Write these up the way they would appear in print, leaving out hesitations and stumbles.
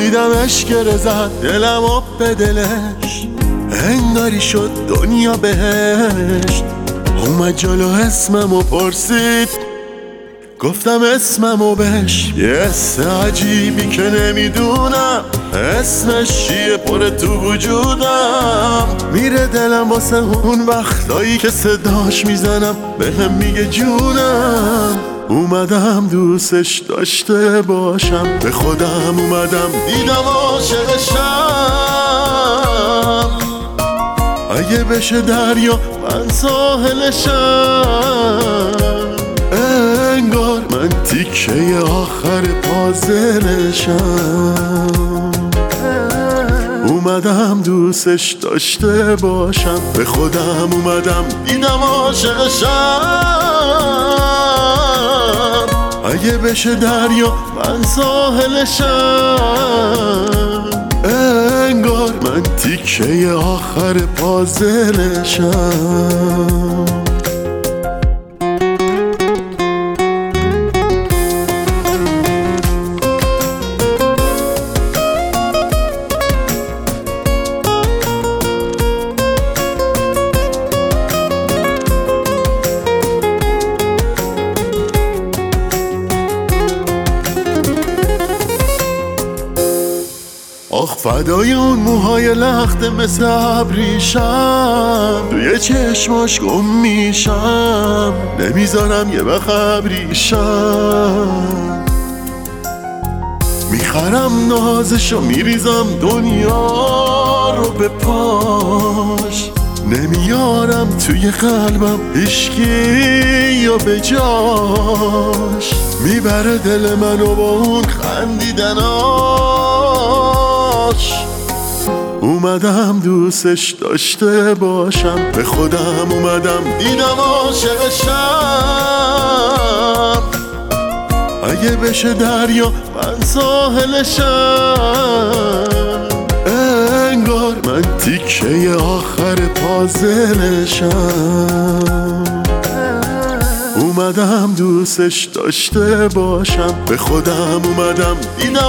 دیدمش گره زد دلم آب به دلش، انگاری شد دنیا بهشت. اومد جلو اسممو پرسید، گفتم اسممو بهش. یه حس عجیبی که نمیدونم اسمش چیه پره تو وجودم. میره دلم واسه اون وقتایی که صداش میزنم بهم میگه جونم. اومدم دوستش داشته باشم، به خودم اومدم دیدم عاشقشم. اگه بشه دریا من ساحلشم، انگار من تیکه آخر پازلشم. اومدم دوستش داشته باشم، به خودم اومدم دیدم عاشقشم. اگه بشه دریا من ساحلشم، انگار من تیکه آخر پازلشم. آخ فدای اون موهای لخته مثل ابریشم، توی چشماش گم میشم، نمیذارم یه وقت ابریشم. میخرم نازشو میریزم دنیا رو به پاش، نمیارم توی قلبم هیچکی یا به جاش. میبره دل منو با اون خندیدناش. اومدم دوستش داشته باشم، به خودم اومدم دیدم عاشقشم. اگه بشه دریا من ساحلشم، انگار من تیکه آخر پازلشم. اومدم دوستش داشته باشم، به خودم اومدم دیدم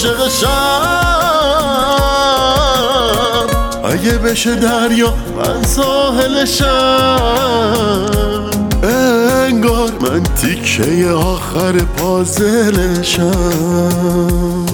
عاشقشم. اگه بشه دریا من ساحلشم، انگار من تیکه آخر پازلشم.